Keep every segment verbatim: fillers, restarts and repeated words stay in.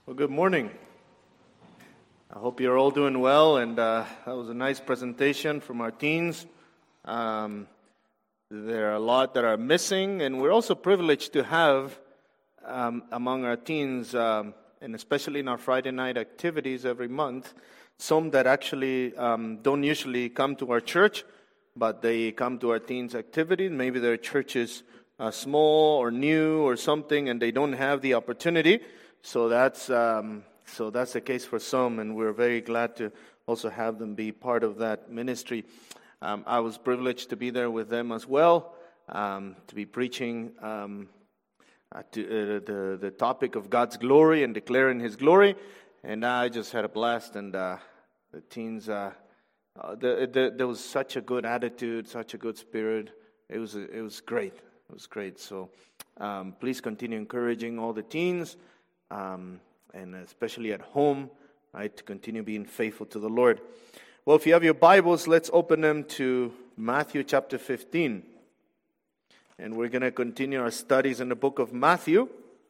Well, good morning. I hope you're all doing well, and uh, that was a nice presentation from our teens. Um, there are a lot that are missing, and we're also privileged to have um, among our teens, um, and especially in our Friday night activities every month, some that actually um, don't usually come to our church, but they come to our teens' activities. Maybe their church is uh, small or new or something, and they don't have the opportunity. So that's um, so that's the case for some, and we're very glad to also have them be part of that ministry. Um, I was privileged to be there with them as well, um, to be preaching um, uh, to, uh, the the topic of God's glory and declaring His glory, and I just had a blast. And uh, the teens, uh, uh, the, the, there was such a good attitude, such a good spirit. It was it was great. It was great. So um, please continue encouraging all the teens. Um, and especially at home, right, to continue being faithful to the Lord. Well, if you have your Bibles, let's open them to Matthew chapter fifteen. And we're going to continue our studies in the book of Matthew.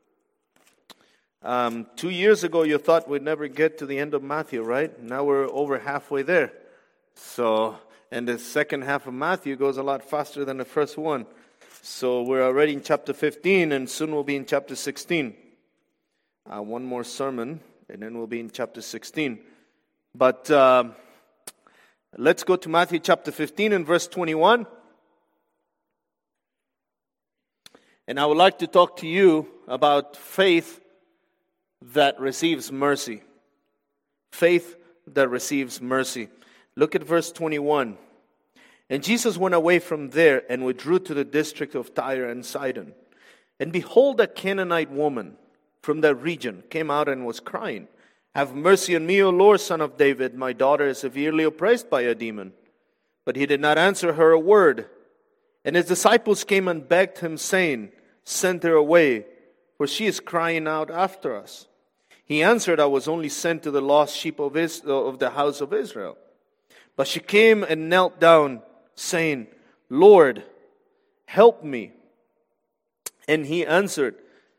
Um, two years ago, you thought we'd never get to the end of Matthew, right? Now we're over halfway there. So, and the second half of Matthew goes a lot faster than the first one. So we're already in chapter fifteen, and soon we'll be in chapter sixteen. Uh, one more sermon, and then we'll be in chapter sixteen. But uh, let's go to Matthew chapter fifteen and verse twenty-one. And I would like to talk to you about faith that receives mercy. Faith that receives mercy. Look at verse twenty-one. And Jesus went away from there and withdrew to the district of Tyre and Sidon. And behold, a Canaanite woman from that region came out and was crying, "Have mercy on me, O Lord, Son of David. My daughter is severely oppressed by a demon." But he did not answer her a word. And his disciples came and begged him, saying, "Send her away, for she is crying out after us." He answered, "I was only sent to the lost sheep of, Is- of the house of Israel." But she came and knelt down, saying, "Lord, help me." And he answered,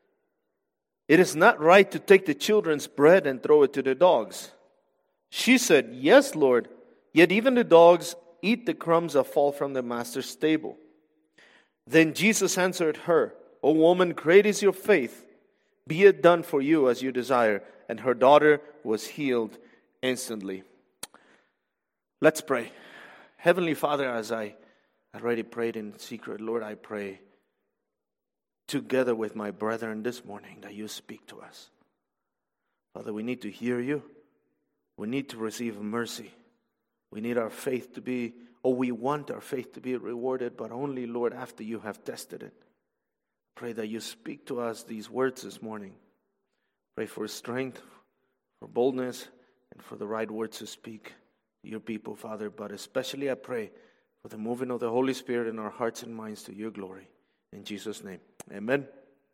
"It is not right to take the children's bread and throw it to the dogs." She said, "Yes, Lord, yet even the dogs eat the crumbs that fall from the master's table." Then Jesus answered her, "O woman, great is your faith. Be it done for you as you desire." And her daughter was healed instantly. Let's pray. Heavenly Father, as I already prayed in secret, Lord, I pray together with my brethren this morning that you speak to us. Father, we need to hear you. We need to receive mercy. We need our faith to be, or we want our faith to be rewarded, but only, Lord, after you have tested it. Pray that you speak to us these words this morning. Pray for strength, for boldness, and for the right words to speak to your people, Father. But especially I pray for the moving of the Holy Spirit in our hearts and minds to your glory. In Jesus' name, amen.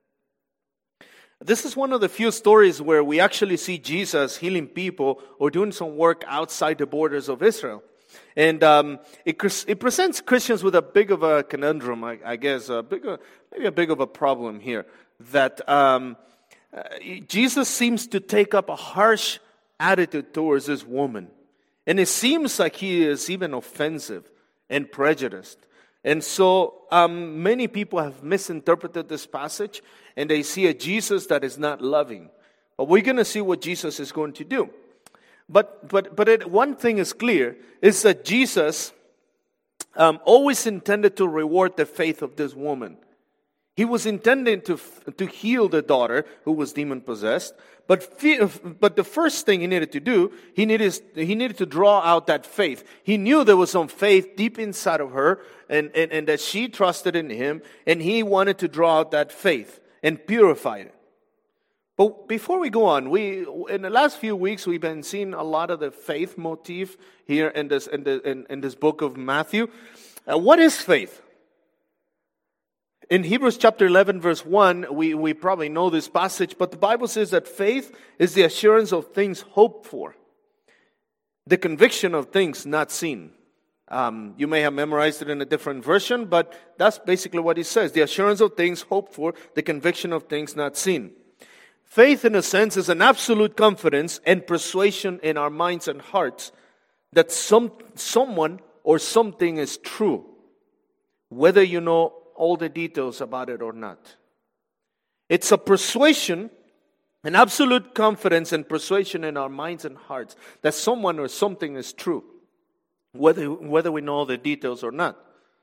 This is one of the few stories where we actually see Jesus healing people or doing some work outside the borders of Israel. And um, it, it presents Christians with a big of a conundrum, I, I guess, a big, maybe a big of a problem here. That um, uh, Jesus seems to take up a harsh attitude towards this woman. And it seems like he is even offensive and prejudiced. And so um, many people have misinterpreted this passage, and they see a Jesus that is not loving. But we're going to see what Jesus is going to do. But but but it, one thing is clear, is that Jesus um, always intended to reward the faith of this woman. He was intending to to heal the daughter who was demon-possessed. But but the first thing he needed to do, he needed he needed to draw out that faith. He knew there was some faith deep inside of her, and, and, and that she trusted in him, and he wanted to draw out that faith and purify it. But before we go on, we in the last few weeks we've been seeing a lot of the faith motif here in this in the in, in this book of Matthew. Uh, what is faith? In Hebrews chapter eleven, verse one, we, we probably know this passage, but the Bible says that faith is the assurance of things hoped for, the conviction of things not seen. Um, you may have memorized it in a different version, but that's basically what it says. The assurance of things hoped for, the conviction of things not seen. Faith, in a sense, is an absolute confidence and persuasion in our minds and hearts that some someone or something is true, whether you know all the details about it or not. It's a persuasion, an absolute confidence and persuasion in our minds and hearts that someone or something is true, whether, whether we know all the details or not.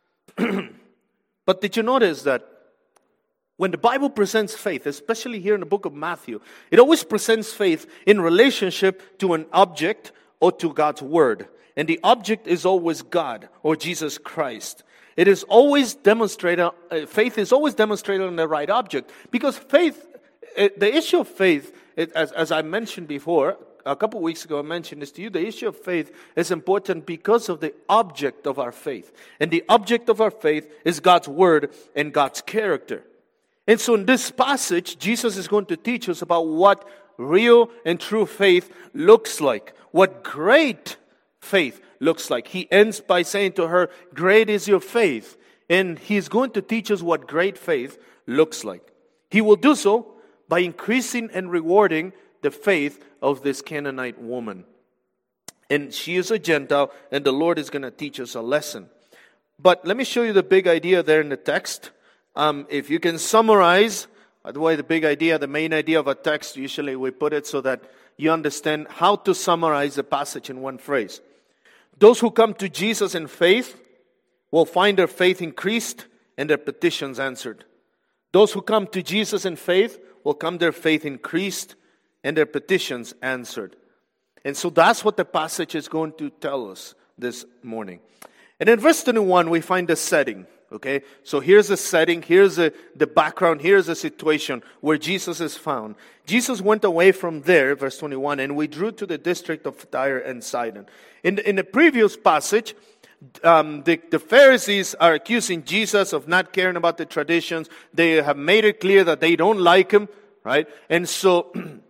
But did you notice that when the Bible presents faith, especially here in the book of Matthew, it always presents faith in relationship to an object or to God's Word. And the object is always God or Jesus Christ. It is always demonstrated, uh, faith is always demonstrated on the right object. Because faith, uh, the issue of faith, it, as, as I mentioned before, a couple of weeks ago I mentioned this to you, the issue of faith is important because of the object of our faith. And the object of our faith is God's Word and God's character. And so in this passage, Jesus is going to teach us about what real and true faith looks like. What great faith looks like. He ends by saying to her, great is your faith. And he's going to teach us what great faith looks like. He will do so by increasing and rewarding the faith of this Canaanite woman. And she is a Gentile, and the Lord is going to teach us a lesson. But let me show you the big idea there in the text. Um, if you can summarize, by the way, the big idea, the main idea of a text, usually we put it so that you understand how to summarize a passage in one phrase. Those who come to Jesus in faith will find their faith increased and their petitions answered. Those who come to Jesus in faith will come their faith increased and their petitions answered. And so that's what the passage is going to tell us this morning. And in verse twenty-one, we find the setting. Okay, so here's the setting, here's the, the background, here's the situation where Jesus is found. Jesus went away from there, verse twenty-one, and withdrew to the district of Tyre and Sidon. In the, in the previous passage, um, the, the Pharisees are accusing Jesus of not caring about the traditions. They have made it clear that they don't like him, right? And so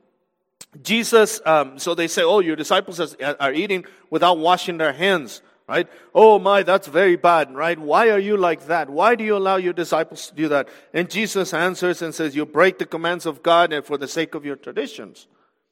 Jesus, um, so they say, oh, your disciples are, are eating without washing their hands. Right? Oh my, that's very bad, right? Why are you like that? Why do you allow your disciples to do that? And Jesus answers and says, you break the commands of God and for the sake of your traditions.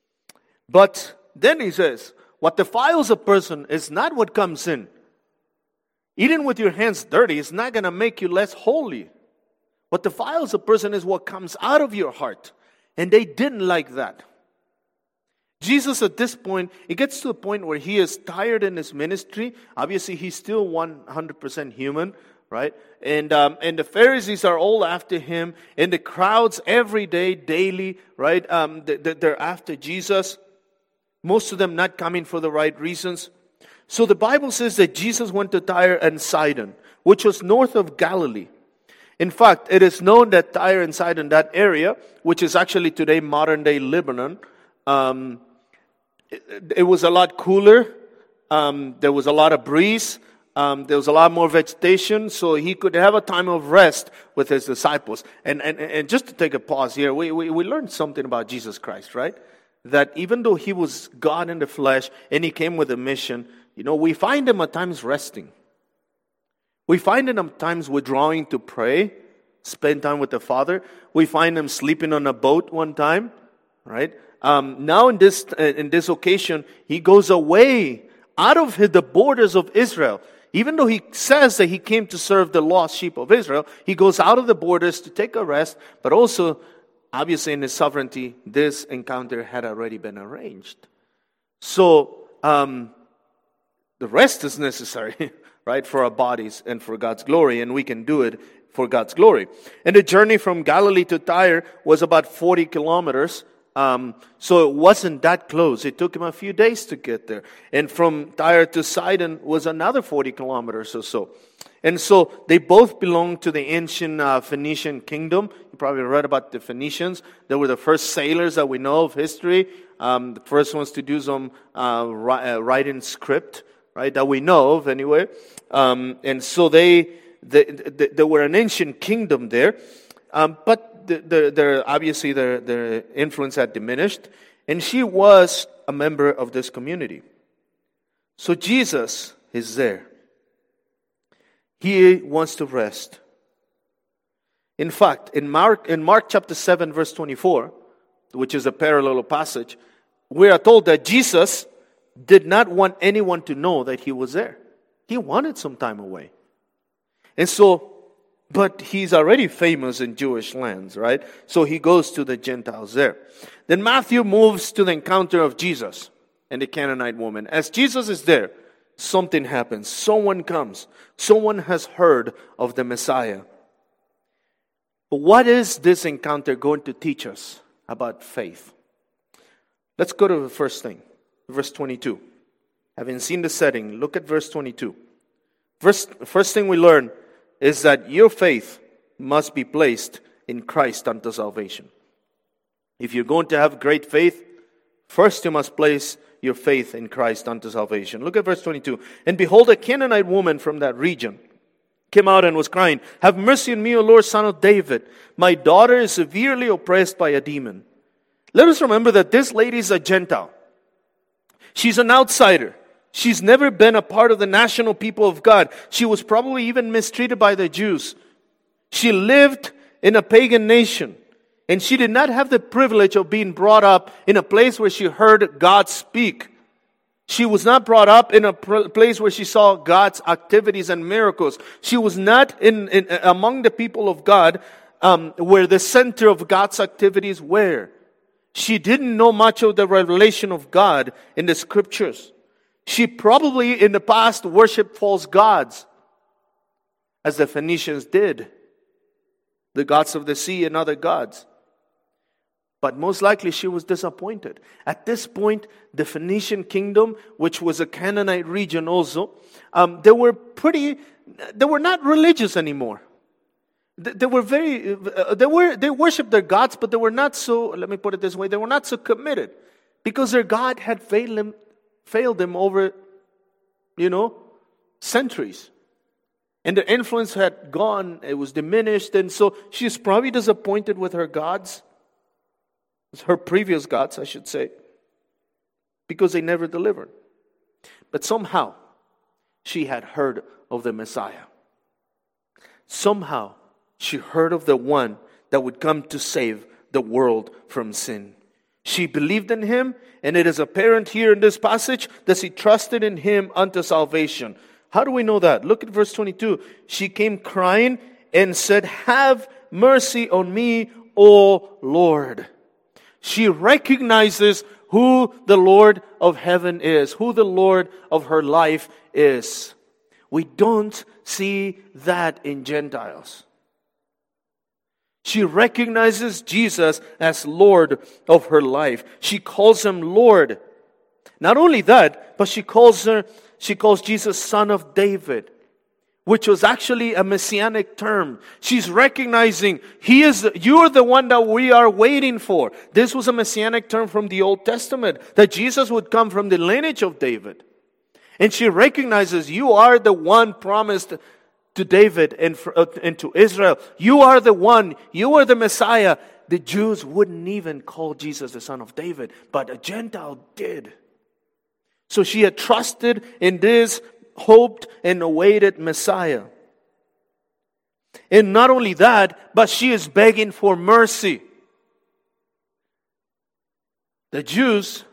But then he says, what defiles a person is not what comes in. Eating with your hands dirty is not going to make you less holy. What defiles a person is what comes out of your heart. And they didn't like that. Jesus at this point, it gets to a point where he is tired in his ministry. Obviously, he's still one hundred percent human, right? And um, and the Pharisees are all after him. And the crowds every day, daily, right? Um, they're after Jesus. Most of them not coming for the right reasons. So the Bible says that Jesus went to Tyre and Sidon, which was north of Galilee. In fact, it is known that Tyre and Sidon, that area, which is actually today modern-day Lebanon, um, it, it was a lot cooler. Um, there was a lot of breeze. Um, there was a lot more vegetation, so he could have a time of rest with his disciples. And and, and just to take a pause here, we, we, we learned something about Jesus Christ, right? That even though he was God in the flesh and he came with a mission, you know, we find him at times resting. We find him at times withdrawing to pray, spend time with the Father. We find him sleeping on a boat one time, right? Um, now in this in this occasion, he goes away out of the borders of Israel. Even though he says that he came to serve the lost sheep of Israel, he goes out of the borders to take a rest, but also, obviously in his sovereignty, this encounter had already been arranged. So, um, the rest is necessary, right, for our bodies and for God's glory, and we can do it for God's glory. And the journey from Galilee to Tyre was about forty kilometers. Um, so it wasn't that close. It took him a few days to get there. And from Tyre to Sidon was another forty kilometers or so. And so they both belonged to the ancient uh, Phoenician kingdom. You probably read about the Phoenicians. They were the first sailors that we know of history. Um, the first ones to do some uh, ri- uh, writing script, right, that we know of anyway. Um, and so they, they, they, they were an ancient kingdom there. Um, but the, the, their, obviously their, their influence had diminished. And she was a member of this community. So Jesus is there. He wants to rest. In fact, in Mark, in Mark chapter seven, verse twenty-four, which is a parallel passage, we are told that Jesus did not want anyone to know that he was there. He wanted some time away. And so, but he's already famous in Jewish lands, right? So he goes to the Gentiles there. Then Matthew moves to the encounter of Jesus and the Canaanite woman. As Jesus is there, something happens. Someone comes. Someone has heard of the Messiah. But what is this encounter going to teach us about faith? Let's go to the first thing, verse twenty-two. Having seen the setting, look at verse twenty-two. First, first thing we learn is that your faith must be placed in Christ unto salvation. If you're going to have great faith, first you must place your faith in Christ unto salvation. Look at verse twenty-two. And behold, a Canaanite woman from that region came out and was crying, "Have mercy on me, O Lord, Son of David. My daughter is severely oppressed by a demon." Let us remember that this lady is a Gentile. She's an outsider. She's never been a part of the national people of God. She was probably even mistreated by the Jews. She lived in a pagan nation. And she did not have the privilege of being brought up in a place where she heard God speak. She was not brought up in a place where she saw God's activities and miracles. She was not in, in among the people of God um, where the center of God's activities were. She didn't know much of the revelation of God in the scriptures. She probably in the past worshipped false gods, as the Phoenicians did, the gods of the sea and other gods. But most likely she was disappointed. At this point, the Phoenician kingdom, which was a Canaanite region also, um, they were pretty, they were not religious anymore. They, they were very, uh, they were, they worshipped their gods, but they were not so, let me put it this way, they were not so committed. Because their God had failed them, failed them over, you know, centuries. And their influence had gone, it was diminished, and so she's probably disappointed with her gods. Her previous gods, I should say, because they never delivered. But somehow, she had heard of the Messiah. Somehow, she heard of the one that would come to save the world from sin. She believed in him, and it is apparent here in this passage that she trusted in him unto salvation. How do we know that? Look at verse twenty-two. She came crying and said, "Have mercy on me, O Lord." She recognizes who the Lord of heaven is, who the Lord of her life is. We don't see that in Gentiles. She recognizes Jesus as Lord of her life. She calls him Lord. Not only that, but she calls her, she calls Jesus Son of David, which was actually a messianic term. She's recognizing he is, you're the one that we are waiting for. This was a messianic term from the Old Testament, that Jesus would come from the lineage of David. And she recognizes you are the one promised to David and, for, uh, and to Israel. You are the one, you are the Messiah. The Jews wouldn't even call Jesus the Son of David, but a Gentile did. So she had trusted in this hoped and awaited Messiah. And not only that, but she is begging for mercy. The Jews,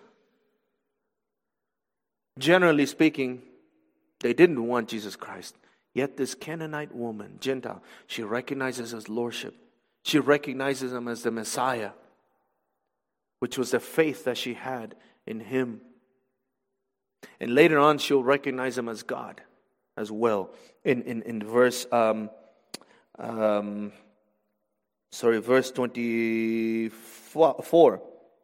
generally speaking, they didn't want Jesus Christ. Yet this Canaanite woman, Gentile, she recognizes his lordship. She recognizes him as the Messiah, which was the faith that she had in him. And later on, she'll recognize him as God as well. In in, in verse, um, um, sorry, verse twenty-four.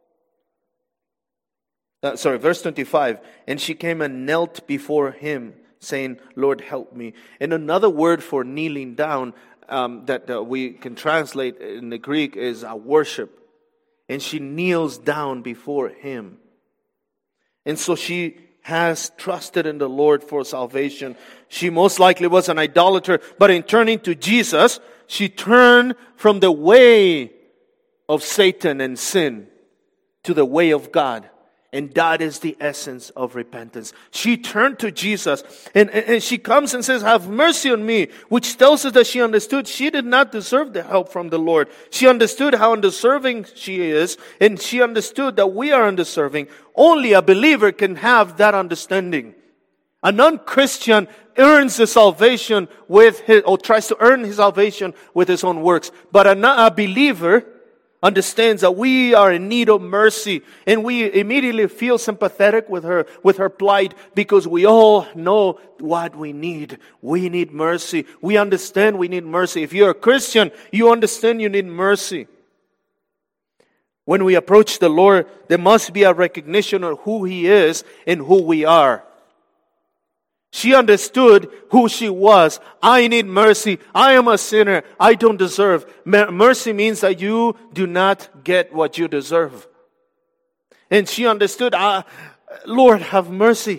Uh, sorry, verse twenty-five. And she came and knelt before him, saying, "Lord, help me." And another word for kneeling down um, that uh, we can translate in the Greek is uh, worship. And she kneels down before him. And so she has trusted in the Lord for salvation. She most likely was an idolater, but in turning to Jesus, she turned from the way of Satan and sin to the way of God. And that is the essence of repentance. She turned to Jesus and, and, and she comes and says, have mercy on me, which tells us that she understood she did not deserve the help from the Lord. She understood how undeserving she is, and she understood that we are undeserving. Only a believer can have that understanding. A non-Christian earns the salvation with his, or tries to earn his salvation with his own works. But a, a believer understands that we are in need of mercy, and we immediately feel sympathetic with her, with her plight, because we all know what we need. We need mercy. We understand we need mercy. If you're a Christian, you understand you need mercy. When we approach the Lord, there must be a recognition of who He is and who we are. She understood who she was. I need mercy. I am a sinner. I don't deserve. Mercy means that you do not get what you deserve. And she understood, ah, Lord, have mercy.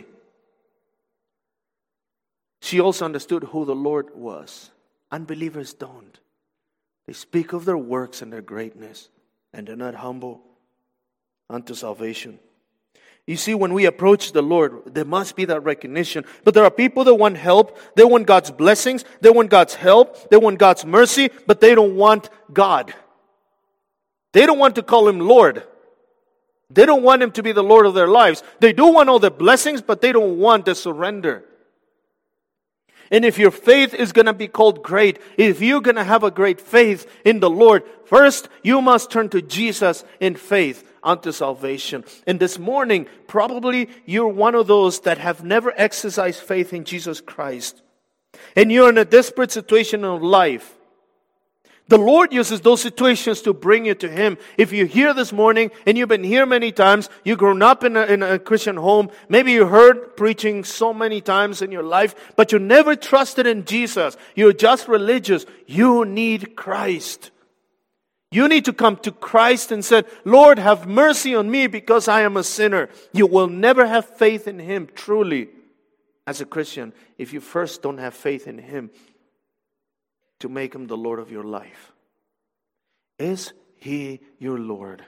She also understood who the Lord was. Unbelievers don't. They speak of their works and their greatness, and they're not humble unto salvation. You see, when we approach the Lord, there must be that recognition. But there are people that want help. They want God's blessings. They want God's help. They want God's mercy. But they don't want God. They don't want to call Him Lord. They don't want Him to be the Lord of their lives. They do want all the blessings, but they don't want the surrender. And if your faith is going to be called great, if you're going to have a great faith in the Lord, first you must turn to Jesus in faith unto salvation. And this morning, probably you're one of those that have never exercised faith in Jesus Christ. And you're in a desperate situation of life. The Lord uses those situations to bring you to Him. If you're here this morning, and you've been here many times, you've grown up in a, in a Christian home, maybe you heard preaching so many times in your life, but you never trusted in Jesus. You're just religious. You need Christ. You need to come to Christ and say, Lord, have mercy on me because I am a sinner. You will never have faith in Him truly as a Christian if you first don't have faith in Him to make Him the Lord of your life. Is He your Lord?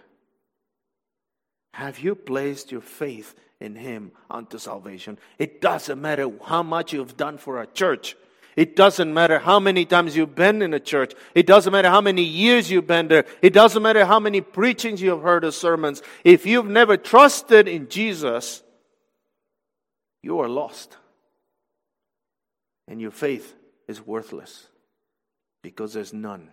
Have you placed your faith in Him unto salvation? It doesn't matter how much you've done for a church. It doesn't matter how many times you've been in a church. It doesn't matter how many years you've been there. It doesn't matter how many preachings you've heard of sermons. If you've never trusted in Jesus, you are lost. And your faith is worthless because there's none.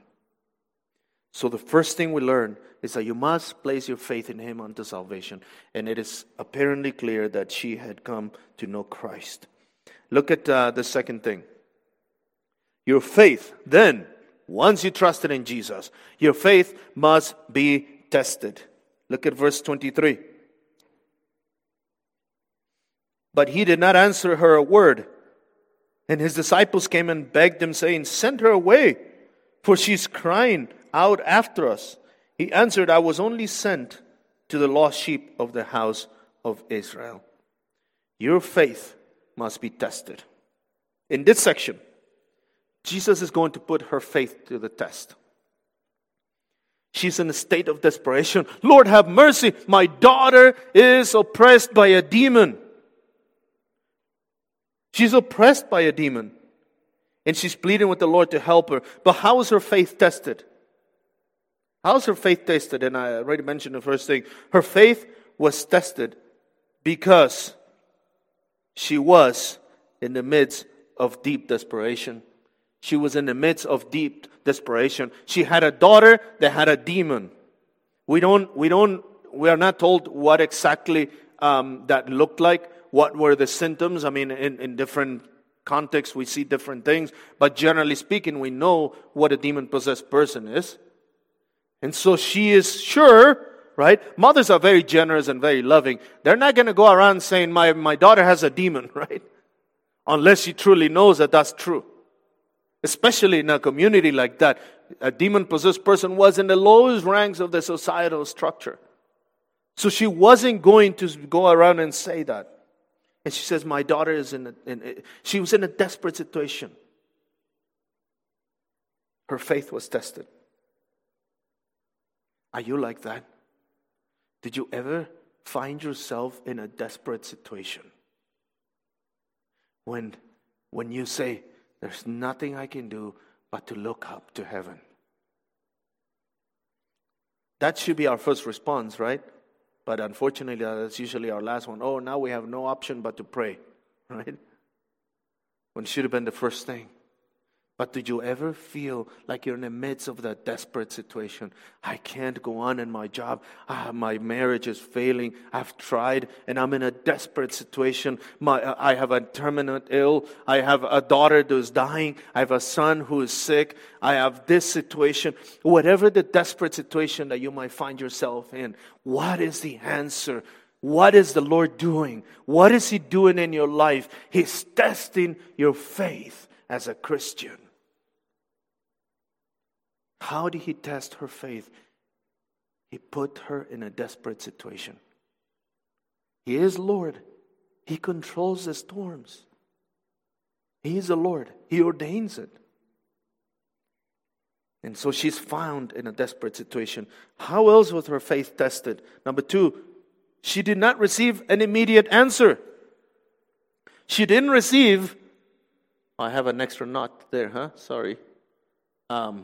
So the first thing we learn is that you must place your faith in Him unto salvation. And it is apparently clear that she had come to know Christ. Look at uh, the second thing. Your faith, then, once you trusted in Jesus, your faith must be tested. Look at verse twenty-three. But He did not answer her a word. And His disciples came and begged Him, saying, send her away, for she's crying out after us. He answered, I was only sent to the lost sheep of the house of Israel. Your faith must be tested. In this section, Jesus is going to put her faith to the test. She's in a state of desperation. Lord, have mercy. My daughter is oppressed by a demon. She's oppressed by a demon. And she's pleading with the Lord to help her. But how is her faith tested? How is her faith tested? And I already mentioned the first thing. Her faith was tested because she was in the midst of deep desperation. She was in the midst of deep desperation. She had a daughter that had a demon. We don't, we don't, we are not told what exactly um, that looked like. What were the symptoms? I mean, in, in different contexts, we see different things. But generally speaking, we know what a demon-possessed person is. And so she is sure, right? Mothers are very generous and very loving. They're not going to go around saying, my, my daughter has a demon, right? Unless she truly knows that that's true. Especially in a community like that. A demon-possessed person was in the lowest ranks of the societal structure. So she wasn't going to go around and say that. And she says, my daughter is in a, in a, she was in a desperate situation. Her faith was tested. Are you like that? Did you ever find yourself in a desperate situation? When, when you say, there's nothing I can do but to look up to heaven. That should be our first response, right? But unfortunately, that's usually our last one. Oh, now we have no option but to pray, right? When it should have been the first thing. But did you ever feel like you're in the midst of that desperate situation? I can't go on in my job. Ah, my marriage is failing. I've tried and I'm in a desperate situation. My, I have a terminal ill. I have a daughter who's dying. I have a son who is sick. I have this situation. Whatever the desperate situation that you might find yourself in, what is the answer? What is the Lord doing? What is He doing in your life? He's testing your faith as a Christian. How did He test her faith? He put her in a desperate situation. He is Lord. He controls the storms. He is the Lord. He ordains it. And so she's found in a desperate situation. How else was her faith tested? Number two, she did not receive an immediate answer. She didn't receive... I have an extra knot there, huh? Sorry. Um...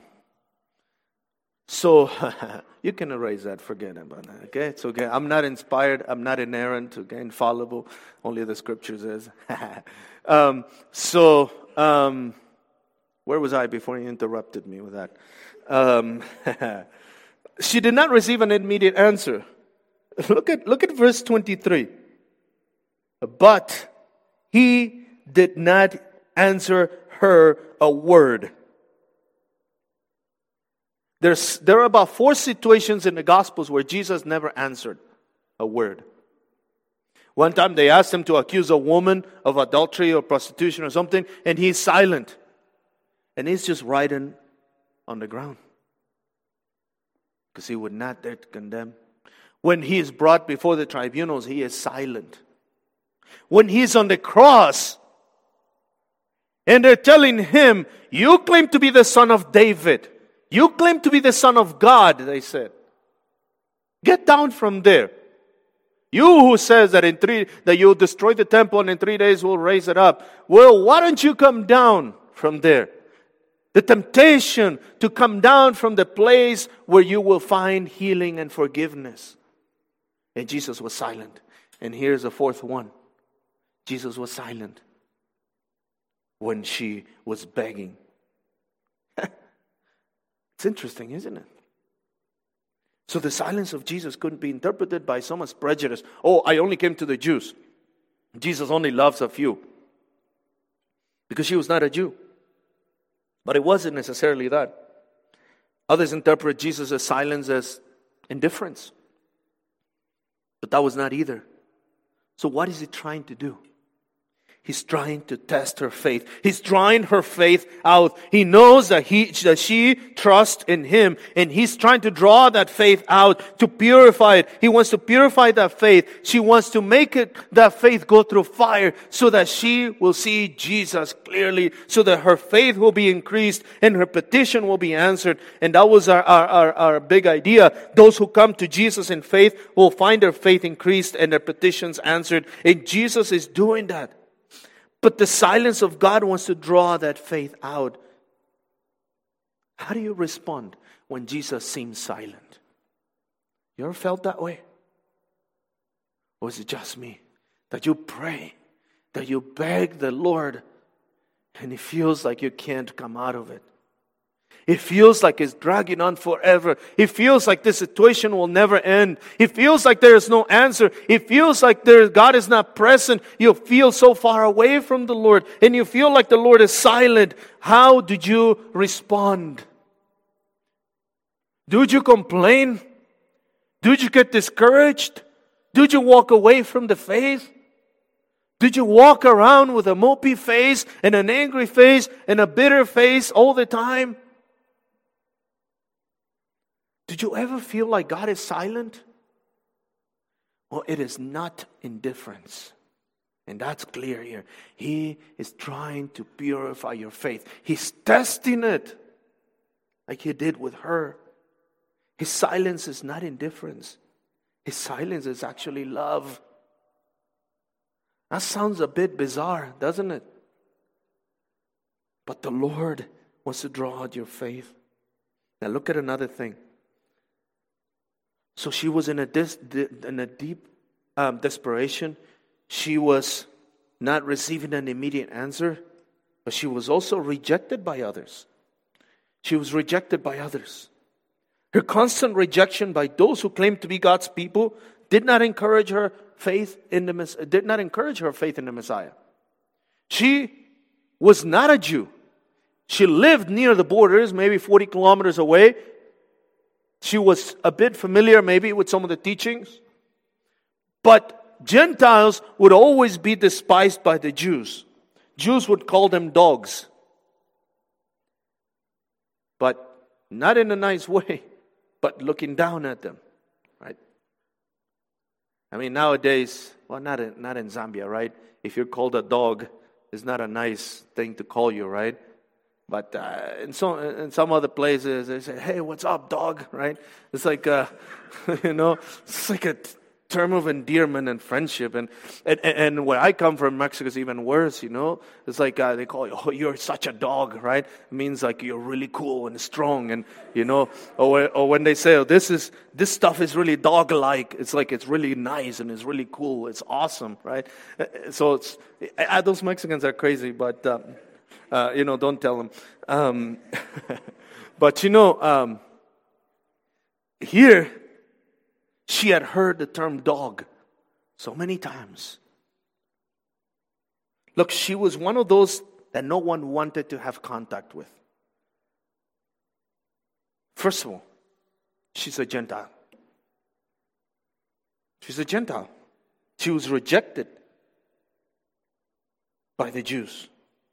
So, you can erase that, forget about that, okay? It's okay. I'm not inspired, I'm not inerrant, okay, infallible. Only the Scriptures is. um, so, um, where was I before you interrupted me with that? Um, she did not receive an immediate answer. Look at, look at verse twenty-three. But He did not answer her a word. There's, there are about four situations in the Gospels where Jesus never answered a word. One time they asked Him to accuse a woman of adultery or prostitution or something, and He's silent. And He's just writing on the ground. Because He would not dare to condemn. When He is brought before the tribunals, He is silent. When He's on the cross, and they're telling Him, you claim to be the Son of David. You claim to be the Son of God, they said. Get down from there. You who says that in three that you'll destroy the temple and in three days we'll raise it up. Well, why don't you come down from there? The temptation to come down from the place where you will find healing and forgiveness. And Jesus was silent. And here's the fourth one. Jesus was silent when she was begging. It's interesting, isn't it? So the silence of Jesus couldn't be interpreted by someone's prejudice. Oh, I only came to the Jews. Jesus only loves a few. Because she was not a Jew. But it wasn't necessarily that. Others interpret Jesus' silence as indifference. But that was not either. So what is He trying to do? He's trying to test her faith. He's trying her faith out. He knows that he that she trusts in Him, and He's trying to draw that faith out, to purify it. He wants to purify that faith. She wants to make it that faith go through fire so that she will see Jesus clearly, so that her faith will be increased and her petition will be answered. And that was our, our, our, our big idea. Those who come to Jesus in faith will find their faith increased and their petitions answered. And Jesus is doing that. But the silence of God wants to draw that faith out. How do you respond when Jesus seems silent? You ever felt that way? Or is it just me? That you pray, that you beg the Lord, and it feels like you can't come out of it. It feels like it's dragging on forever. It feels like this situation will never end. It feels like there is no answer. It feels like there, God is not present. You feel so far away from the Lord, and you feel like the Lord is silent. How did you respond? Did you complain? Did you get discouraged? Did you walk away from the faith? Did you walk around with a mopey face and an angry face and a bitter face all the time? Did you ever feel like God is silent? Well, it is not indifference. And that's clear here. He is trying to purify your faith. He's testing it like He did with her. His silence is not indifference. His silence is actually love. That sounds a bit bizarre, doesn't it? But the Lord wants to draw out your faith. Now look at another thing. So she was in a, dis, in a deep um, desperation. She was not receiving an immediate answer, but she was also rejected by others. She was rejected by others. Her constant rejection by those who claimed to be God's people did not encourage her faith in the did not encourage her faith in the Messiah. She was not a Jew. She lived near the borders, maybe forty kilometers away. She was a bit familiar maybe with some of the teachings. But Gentiles would always be despised by the Jews. Jews would call them dogs. But not in a nice way, but looking down at them, right? I mean, nowadays, well, not in, not in Zambia, right? If you're called a dog, it's not a nice thing to call you, right? But uh, in some in some other places, they say, "Hey, what's up, dog?" Right? It's like a, you know, it's like a term of endearment and friendship. And and, and where I come from, Mexico, is even worse. You know, it's like uh, they call you, "Oh, you're such a dog," right? It means like you're really cool and strong, and you know, or or when they say, "Oh, this is this stuff is really dog-like," it's like it's really nice and it's really cool. It's awesome, right? So it's uh, those Mexicans are crazy, but. Um, Uh, you know, don't tell them. Um, but you know, um, here, she had heard the term dog so many times. Look, she was one of those that no one wanted to have contact with. First of all, she's a Gentile. She's a Gentile. She was rejected by the Jews.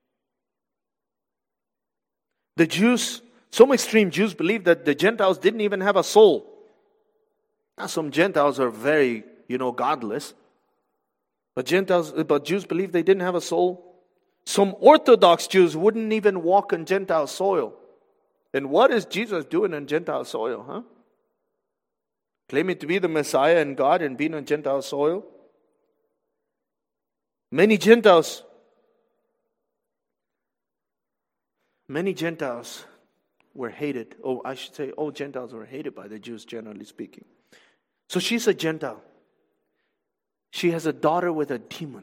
The Jews, some extreme Jews believed that the Gentiles didn't even have a soul. Now, some Gentiles are very, you know, godless. But Gentiles, but Jews believed they didn't have a soul. Some Orthodox Jews wouldn't even walk on Gentile soil. And what is Jesus doing on Gentile soil, huh? Claiming to be the Messiah and God and being on Gentile soil? Many Gentiles Many Gentiles were hated. Oh, I should say all Gentiles were hated by the Jews, generally speaking. So she's a Gentile. She has a daughter with a demon.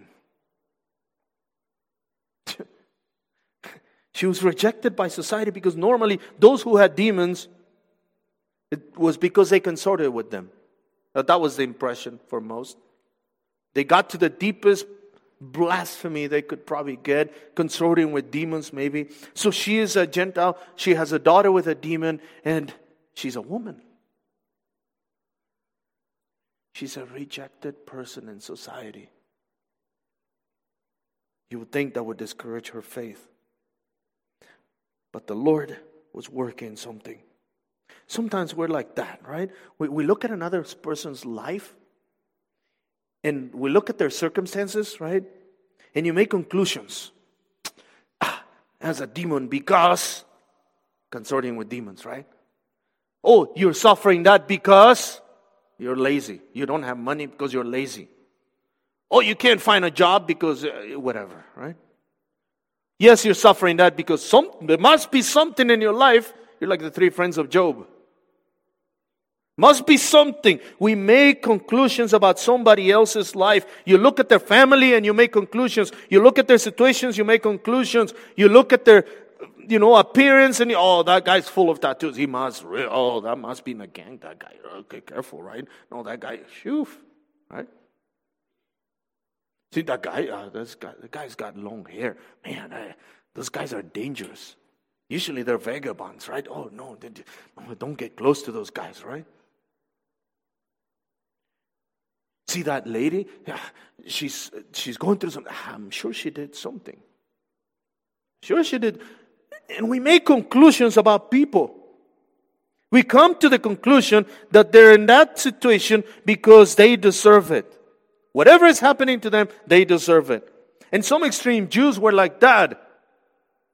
She was rejected by society because normally those who had demons, it was because they consorted with them. That was the impression for most. They got to the deepest blasphemy they could probably get, consorting with demons maybe. So she is a Gentile, she has a daughter with a demon, and she's a woman. She's a rejected person in society. You would think that would discourage her faith. But the Lord was working something. Sometimes we're like that, right? We, we look at another person's life, and we look at their circumstances, right? And you make conclusions. Ah, as a demon because consorting with demons, right? Oh, you're suffering that because you're lazy. You don't have money because you're lazy. Oh, you can't find a job because uh, whatever, right? Yes, you're suffering that because some, there must be something in your life. You're like the three friends of Job. Must be something. We make conclusions about somebody else's life. You look at their family and you make conclusions. You look at their situations, you make conclusions. You look at their, you know, appearance and, you, oh, that guy's full of tattoos. He must, re- oh, that must be in a gang, that guy. Okay, careful, right? No, that guy, shoof, right? See, that guy, uh, this guy, the guy's got long hair. Man, I, those guys are dangerous. Usually they're vagabonds, right? Oh, no, they, no, don't get close to those guys, right? See that lady? Yeah, she's she's going through something. I'm sure she did something. Sure she did. And we make conclusions about people. We come to the conclusion that they're in that situation because they deserve it. Whatever is happening to them, they deserve it. And some extreme Jews were like that.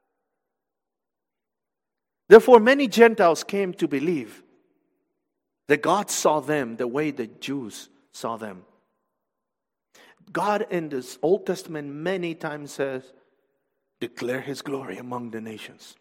Therefore, many Gentiles came to believe That God saw them the way the Jews saw them. God in this Old Testament many times says, declare His glory among the nations.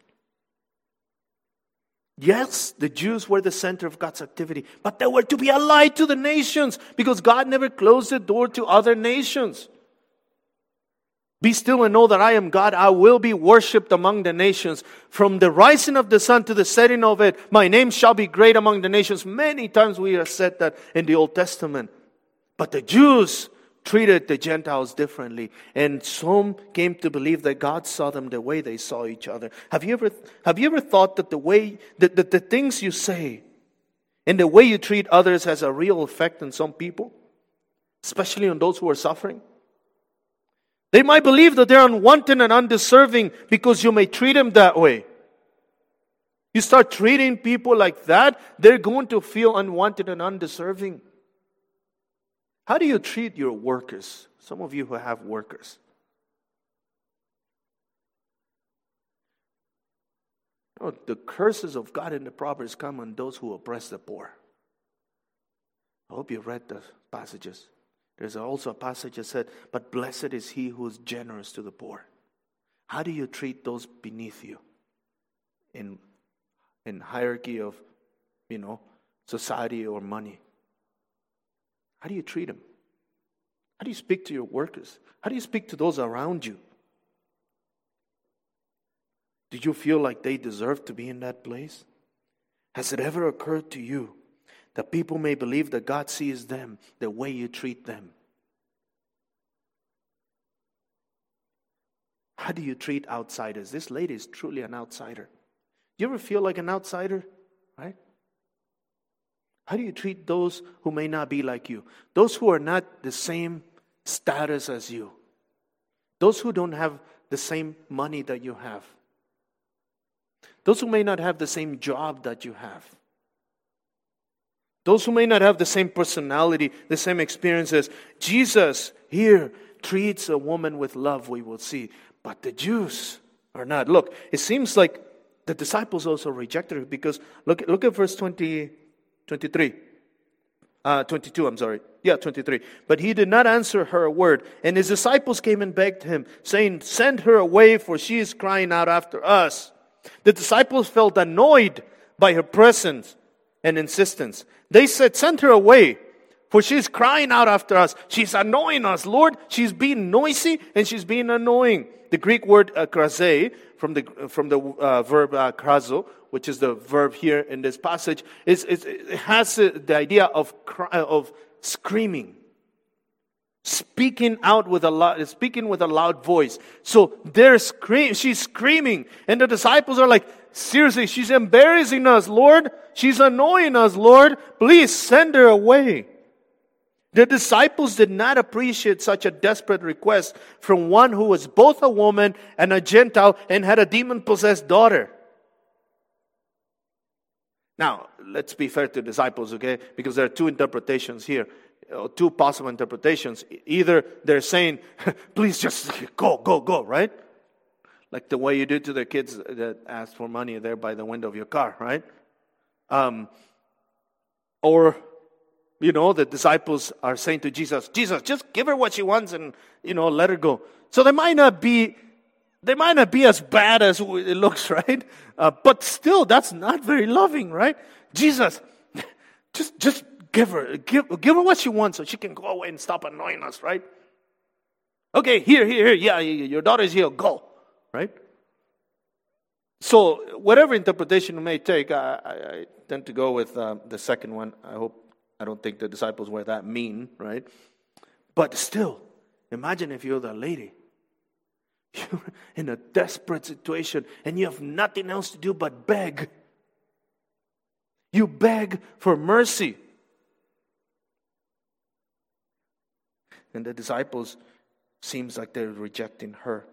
Yes, the Jews were the center of God's activity, but they were to be a light to the nations because God never closed the door to other nations. Be still and know that I am God. I will be worshipped among the nations. From the rising of the sun to the setting of it, my name shall be great among the nations. Many times we have said that in the Old Testament. But the Jews treated the Gentiles differently. And some came to believe that God saw them the way they saw each other. Have you ever, have you ever thought that the way, that, that the things you say and the way you treat others has a real effect on some people? Especially on those who are suffering? They might believe that they're unwanted and undeserving because you may treat them that way. You start treating people like that, they're going to feel unwanted and undeserving. How do you treat your workers? Some of you who have workers. Oh, the curses of God in the Proverbs come on those who oppress the poor. I hope you read the passages. There's also a passage that said, but blessed is he who is generous to the poor. How do you treat those beneath you in, in hierarchy of, you know, society or money? How do you treat them? How do you speak to your workers? How do you speak to those around you? Do you feel like they deserve to be in that place? Has it ever occurred to you that people may believe that God sees them the way you treat them? How do you treat outsiders? This lady is truly an outsider. Do you ever feel like an outsider? Right? How do you treat those who may not be like you? Those who are not the same status as you. Those who don't have the same money that you have. Those who may not have the same job that you have. Those who may not have the same personality, the same experiences. Jesus here treats a woman with love, we will see. But the Jews are not. Look, it seems like the disciples also rejected her because look, look at verse twenty, twenty-three. Uh, twenty-two, I'm sorry. Yeah, twenty-three. But he did not answer her a word. And his disciples came and begged him, saying, send her away, for she is crying out after us. The disciples felt annoyed by her presence and insistence. They said, send her away, for she's crying out after us. She's annoying us, Lord. She's being noisy and she's being annoying. The Greek word uh, krase, from the from the uh, verb uh, krazo, which is the verb here in this passage, is, is it has uh, the idea of cry, of screaming, speaking out with a loud, speaking with a loud voice. So they're scream, she's screaming, and the disciples are like, seriously, she's embarrassing us, Lord. She's annoying us, Lord. Please send her away. The disciples did not appreciate such a desperate request from one who was both a woman and a Gentile and had a demon-possessed daughter. Now, let's be fair to disciples, okay? Because there are two interpretations here, two possible interpretations. Either they're saying, please just go, go, go, right? Like the way you do to the kids that ask for money there by the window of your car, right? Um, or, you know, the disciples are saying to Jesus, Jesus, just give her what she wants and, you know, let her go. So they might not be, they might not be as bad as it looks, right? Uh, but still, that's not very loving, right? Jesus, just, just give her, give, give her what she wants so she can go away and stop annoying us, right? Okay, here, here, here, yeah, your daughter's here, go. Right? So, whatever interpretation you may take, I, I, I tend to go with uh, the second one. I hope, I don't think the disciples were that mean, right? But still, imagine if you're the lady. You're in a desperate situation and you have nothing else to do but beg. You beg for mercy. And the disciples, seems like they're rejecting her.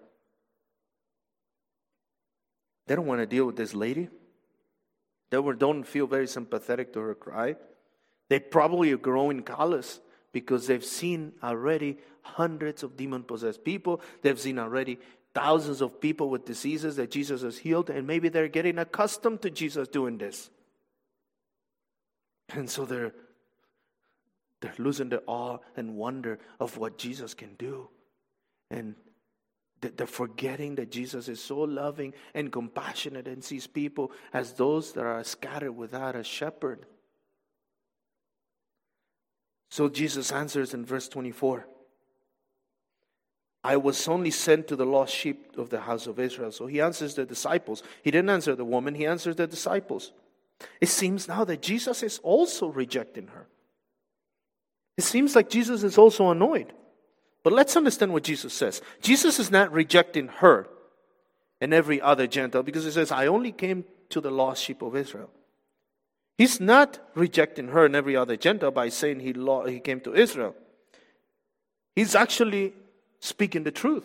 They don't want to deal with this lady. They don't feel very sympathetic to her cry. They probably are growing callous because they've seen already hundreds of demon-possessed people. They've seen already thousands of people with diseases that Jesus has healed. And maybe they're getting accustomed to Jesus doing this. And so they're, they're losing their awe and wonder of what Jesus can do. And they're forgetting that Jesus is so loving and compassionate and sees people as those that are scattered without a shepherd. So Jesus answers in verse twenty-four. I was only sent to the lost sheep of the house of Israel. So he answers the disciples. He didn't answer the woman, he answers the disciples. It seems now that Jesus is also rejecting her. It seems like Jesus is also annoyed. But let's understand what Jesus says. Jesus is not rejecting her and every other Gentile because he says, I only came to the lost sheep of Israel. He's not rejecting her and every other Gentile by saying he, lo- he came to Israel. He's actually speaking the truth.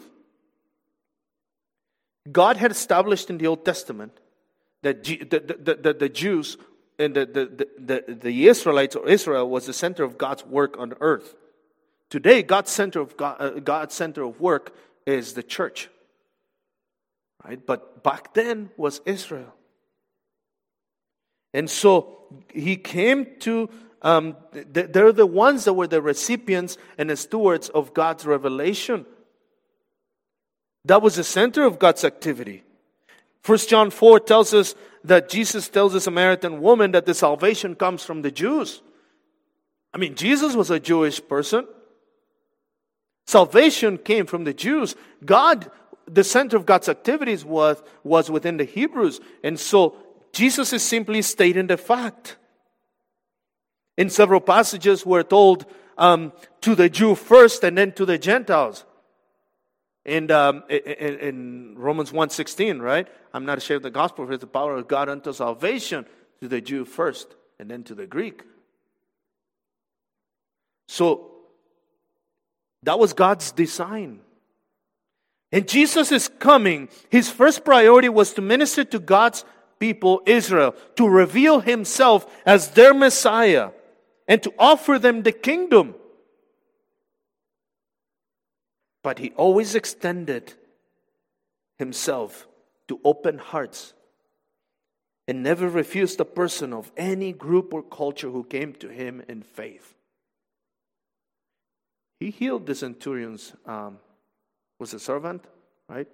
God had established in the Old Testament that G- the, the, the, the Jews and the, the, the, the Israelites or Israel was the center of God's work on earth. Today, God's center of God, uh, God's center of work is the church, right? But back then was Israel, and so he came to. Um, th- they're the ones that were the recipients and the stewards of God's revelation. That was the center of God's activity. First John four tells us that Jesus tells the Samaritan woman that the salvation comes from the Jews. I mean, Jesus was a Jewish person. Salvation came from the Jews. God, the center of God's activities was, was within the Hebrews. And so Jesus is simply stating the fact. In several passages we're told um, to the Jew first and then to the Gentiles. And um, in, in Romans one sixteen, right? I'm not ashamed of the gospel, for it's the power of God unto salvation to the Jew first and then to the Greek. So that was God's design. And Jesus is coming. His first priority was to minister to God's people, Israel, to reveal himself as their Messiah and to offer them the kingdom. But he always extended himself to open hearts and never refused a person of any group or culture who came to him in faith. He healed the centurion's, um, was a servant, right?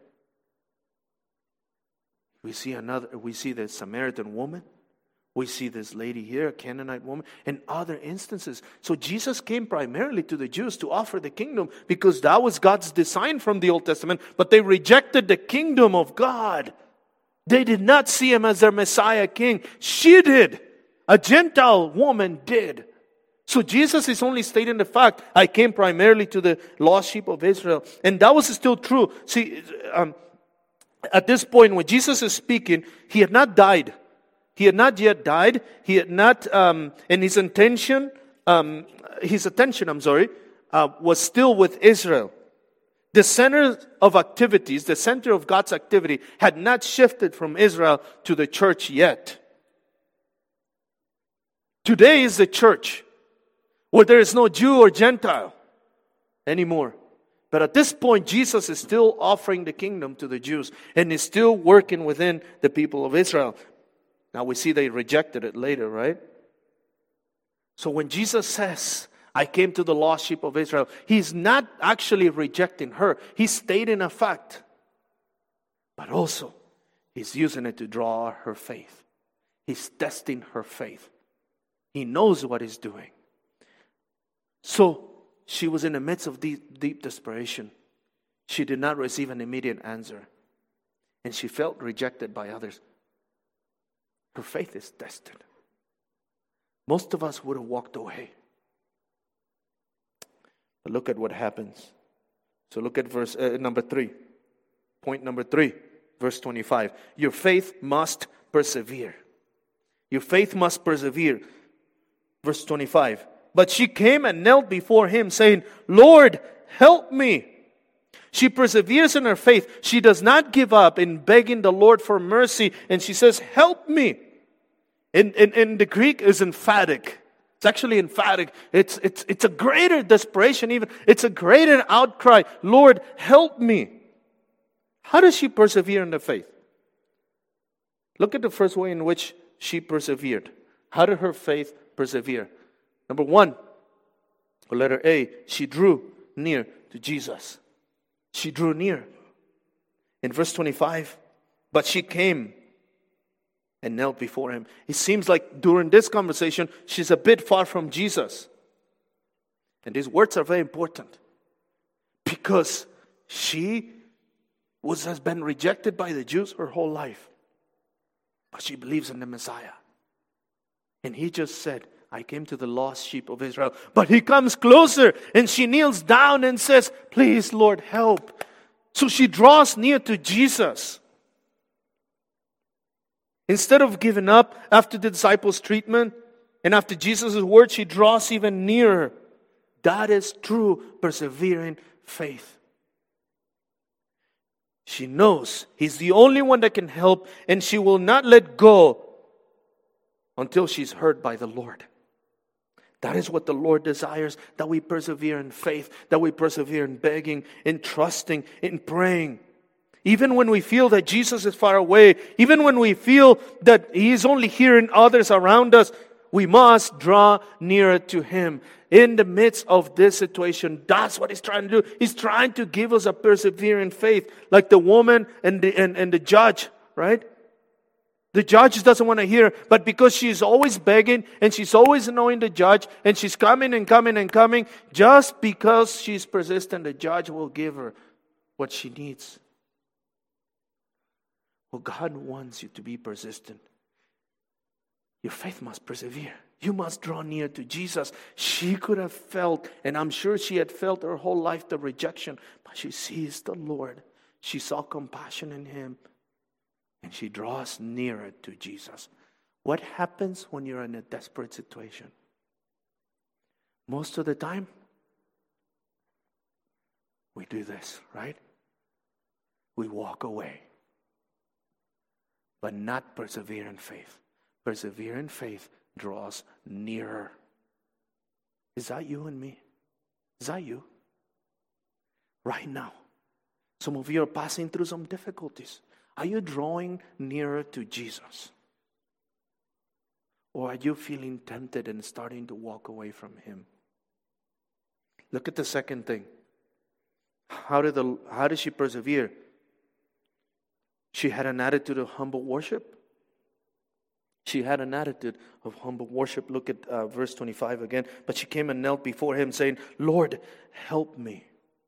We see another, we see the Samaritan woman. We see this lady here, a Canaanite woman, and other instances. So Jesus came primarily to the Jews to offer the kingdom because that was God's design from the Old Testament. But they rejected the kingdom of God. They did not see him as their Messiah king. She did. A Gentile woman did. So Jesus is only stating the fact, I came primarily to the lost sheep of Israel. And that was still true. See, um, at this point when Jesus is speaking, he had not died. He had not yet died. He had not, um, and his intention, um, his attention, I'm sorry, uh, was still with Israel. The center of activities, the center of God's activity had not shifted from Israel to the church yet. Today is the church, where there is no Jew or Gentile anymore. But at this point, Jesus is still offering the kingdom to the Jews and is still working within the people of Israel. Now we see they rejected it later, right? So when Jesus says, I came to the lost sheep of Israel, he's not actually rejecting her. He's stating a fact. But also, he's using it to draw her faith. He's testing her faith. He knows what he's doing. So, she was in the midst of deep, deep desperation. She did not receive an immediate answer. And she felt rejected by others. Her faith is tested. Most of us would have walked away. But look at what happens. So look at verse uh, number three. Point number three, verse twenty-five. Your faith must persevere. Your faith must persevere. Verse twenty-five. But she came and knelt before him, saying, Lord, help me. She perseveres in her faith. She does not give up in begging the Lord for mercy. And she says, help me. In, in, in the Greek is emphatic. It's actually emphatic. It's, it's, it's a greater desperation even. It's a greater outcry. Lord, help me. How does she persevere in the faith? Look at the first way in which she persevered. How did her faith persevere? Number one, or letter A, she drew near to Jesus. She drew near. In verse twenty-five, but she came and knelt before him. It seems like during this conversation, she's a bit far from Jesus. And these words are very important because she was has been rejected by the Jews her whole life. But she believes in the Messiah. And he just said, I came to the lost sheep of Israel. But he comes closer and she kneels down and says, please, Lord, help. So she draws near to Jesus. Instead of giving up after the disciples' treatment and after Jesus' word, she draws even nearer. That is true persevering faith. She knows He's the only one that can help, and she will not let go until she's heard by the Lord. That is what the Lord desires, that we persevere in faith, that we persevere in begging, in trusting, in praying. Even when we feel that Jesus is far away, even when we feel that He is only hearing others around us, we must draw nearer to Him. In the midst of this situation, that's what He's trying to do. He's trying to give us a persevering faith, like the woman and the, and, and the judge, right? The judge doesn't want to hear, but because she's always begging and she's always annoying the judge and she's coming and coming and coming, just because she's persistent, the judge will give her what she needs. Well, God wants you to be persistent. Your faith must persevere. You must draw near to Jesus. She could have felt, and I'm sure she had felt her whole life, the rejection, but she sees the Lord. She saw compassion in Him. And she draws nearer to Jesus. What happens when you're in a desperate situation? Most of the time, we do this, right? We walk away. But not persevere in faith. Persevere in faith draws nearer. Is that you and me? Is that you? Right now. Some of you are passing through some difficulties. Are you drawing nearer to Jesus? Or are you feeling tempted and starting to walk away from Him? Look at the second thing. How did, the, how did she persevere? She had an attitude of humble worship. She had an attitude of humble worship. Look at uh, verse twenty-five again. But she came and knelt before Him saying, Lord, help me.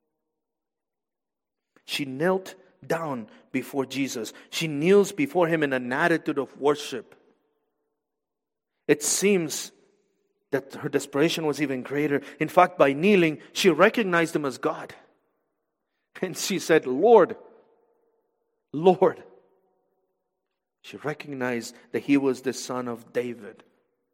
She knelt down before Jesus. She kneels before Him in an attitude of worship. It seems that her desperation was even greater. In fact, by kneeling, she recognized Him as God. And she said, Lord, Lord. She recognized that He was the Son of David.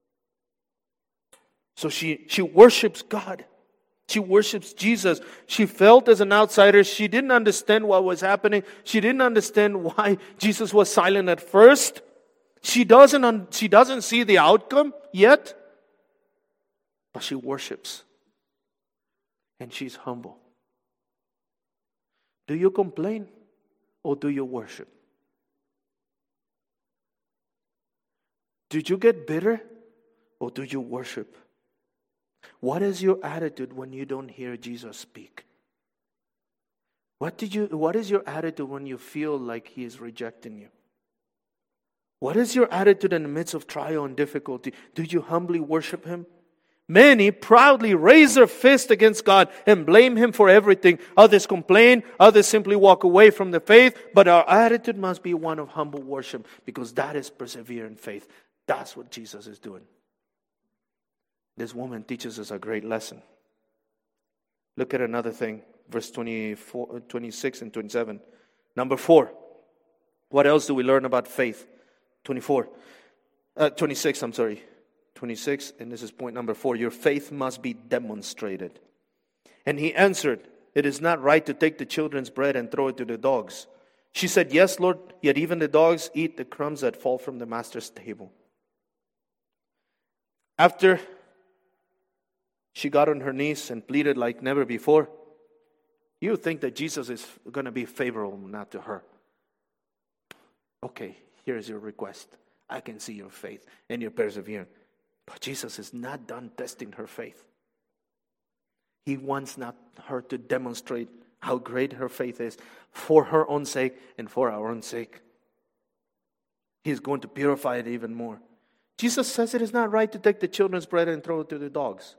So she, she worships God. She worships Jesus. She felt as an outsider. She didn't understand what was happening. She didn't understand why Jesus was silent at first. She doesn't, un- she doesn't see the outcome yet. But she worships. And she's humble. Do you complain or do you worship? Did you get bitter or do you worship? What is your attitude when you don't hear Jesus speak? What did you what is your attitude when you feel like He is rejecting you? What is your attitude in the midst of trial and difficulty? Do you humbly worship Him? Many proudly raise their fist against God and blame Him for everything. Others complain, others simply walk away from the faith, but our attitude must be one of humble worship because that is persevering faith. That's what Jesus is doing. This woman teaches us a great lesson. Look at another thing, verse twenty-four, twenty-six and twenty-seven. Number four, what else do we learn about faith? twenty-four, uh, twenty-six, I'm sorry. twenty-six, and this is point number four. Your faith must be demonstrated. And he answered, it is not right to take the children's bread and throw it to the dogs. She said, yes, Lord, yet even the dogs eat the crumbs that fall from the master's table. After she got on her knees and pleaded like never before, you think that Jesus is going to be favorable now to her. Okay, here's your request. I can see your faith and your perseverance. But Jesus is not done testing her faith. He wants not her to demonstrate how great her faith is for her own sake and for our own sake. He's going to purify it even more. Jesus says it is not right to take the children's bread and throw it to the dogs.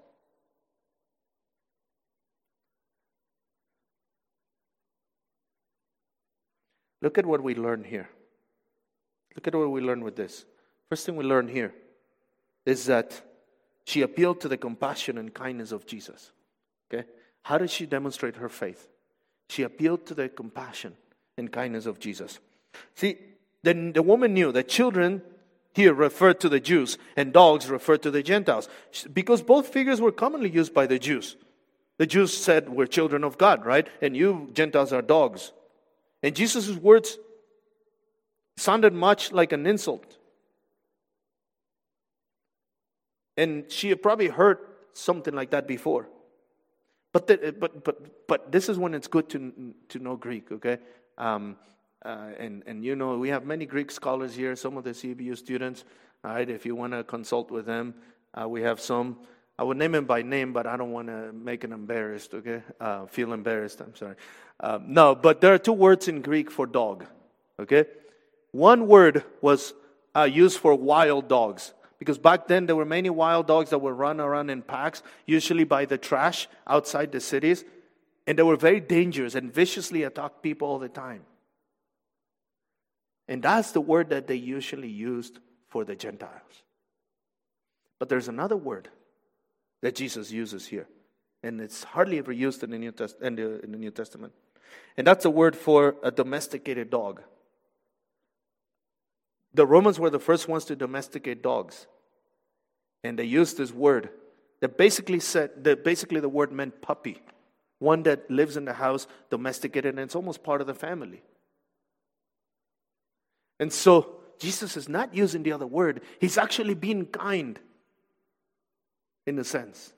Look at what we learn here. Look at what we learn with this. First thing we learn here is that she appealed to the compassion and kindness of Jesus. Okay? How did she demonstrate her faith? She appealed to the compassion and kindness of Jesus. See, then the woman knew that children here referred to the Jews and dogs referred to the Gentiles, because both figures were commonly used by the Jews. The Jews said, we're children of God, right? And you Gentiles are dogs. And Jesus' words sounded much like an insult. And she had probably heard something like that before. But the, but but but this is when it's good to to know Greek, okay? Um, uh, and and you know we have many Greek scholars here. Some of the C B U students, all right. If you want to consult with them, uh, we have some. I would name him by name, but I don't want to make him embarrassed. Okay, uh, feel embarrassed. I'm sorry. Uh, no, but there are two words in Greek for dog. Okay, one word was uh, used for wild dogs. Because back then there were many wild dogs that would run around in packs, usually by the trash outside the cities. And they were very dangerous and viciously attacked people all the time. And that's the word that they usually used for the Gentiles. But there's another word that Jesus uses here. And it's hardly ever used in the New, Test- in the, in the New Testament. And that's a word for a domesticated dog. The Romans were the first ones to domesticate dogs. And they used this word that basically said that basically the word meant puppy. One that lives in the house, domesticated, and it's almost part of the family. And so Jesus is not using the other word. He's actually being kind in a sense.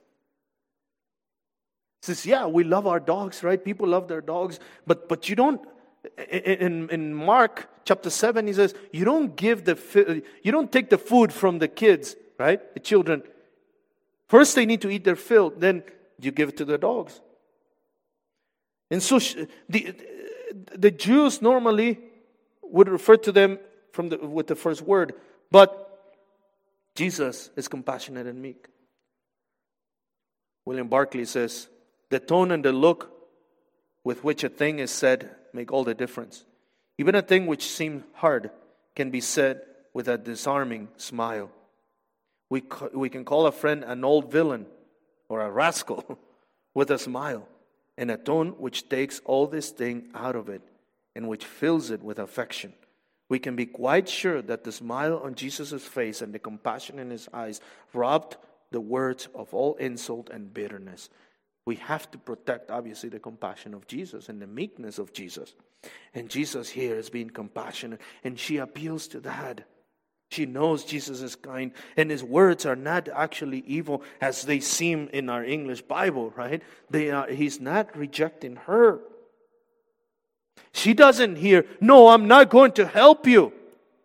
He says, yeah, we love our dogs, right? People love their dogs, but but you don't. In, in Mark chapter seven, he says, you don't give the you don't take the food from the kids, right? The children. First they need to eat their fill, then you give it to the dogs. And so the the Jews normally would refer to them from the, with the first word, but Jesus is compassionate and meek. William Barclay says, the tone and the look with which a thing is said make all the difference. Even a thing which seems hard can be said with a disarming smile. We we can call a friend an old villain or a rascal with a smile and a tone which takes all this thing out of it and which fills it with affection. We can be quite sure that the smile on Jesus' face and the compassion in his eyes robbed the words of all insult and bitterness. We have to protect, obviously, the compassion of Jesus and the meekness of Jesus. And Jesus here is being compassionate, and she appeals to that. She knows Jesus is kind, and his words are not actually evil as they seem in our English Bible, right? They are. He's not rejecting her. She doesn't hear, no, I'm not going to help you.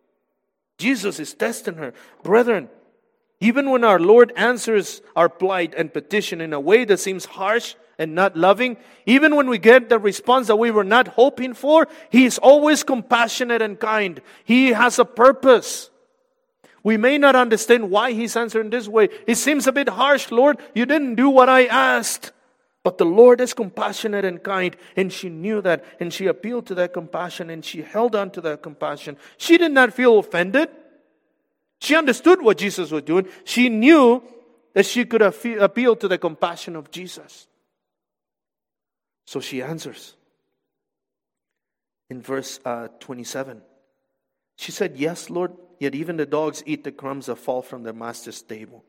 Jesus is testing her. Brethren, even when our Lord answers our plight and petition in a way that seems harsh and not loving, even when we get the response that we were not hoping for, He is always compassionate and kind. He has a purpose. We may not understand why He's answering this way. It seems a bit harsh, Lord. You didn't do what I asked. But the Lord is compassionate and kind, and she knew that, and she appealed to that compassion, and she held on to that compassion. She did not feel offended. She understood what Jesus was doing. She knew that she could appeal to the compassion of Jesus. So she answers. In verse uh, twenty-seven, she said, yes, Lord, yet even the dogs eat the crumbs that fall from their master's table.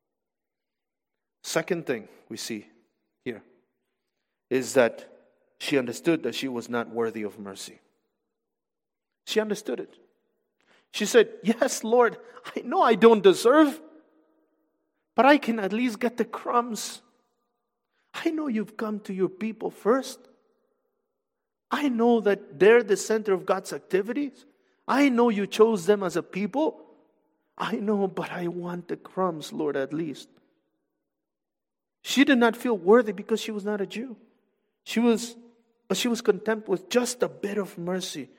Second thing we see here is that she understood that she was not worthy of mercy. She understood it. She said, yes, Lord, I know I don't deserve, but I can at least get the crumbs. I know you've come to your people first. I know that they're the center of God's activities. I know you chose them as a people. I know, but I want the crumbs, Lord, at least. She did not feel worthy because she was not a Jew. She was, but she was content with just a bit of mercy.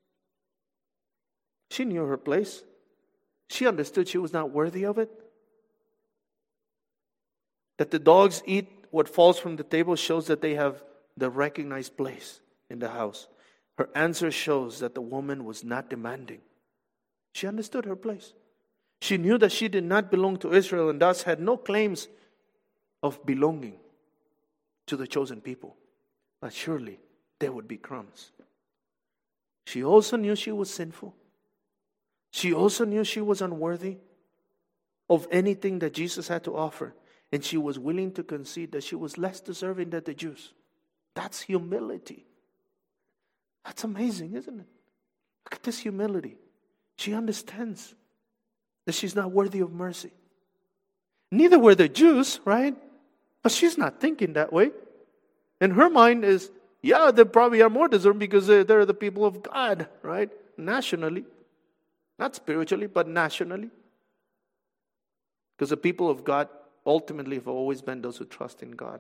She knew her place. She understood she was not worthy of it. That the dogs eat what falls from the table shows that they have the recognized place in the house. Her answer shows that the woman was not demanding. She understood her place. She knew that she did not belong to Israel and thus had no claims of belonging to the chosen people. But surely there would be crumbs. She also knew she was sinful. She also knew she was unworthy of anything that Jesus had to offer. And she was willing to concede that she was less deserving than the Jews. That's humility. That's amazing, isn't it? Look at this humility. She understands that she's not worthy of mercy. Neither were the Jews, right? But she's not thinking that way. In her mind is, yeah, they probably are more deserving because they're the people of God, right? Nationally. Not spiritually, but nationally. Because the people of God ultimately have always been those who trust in God.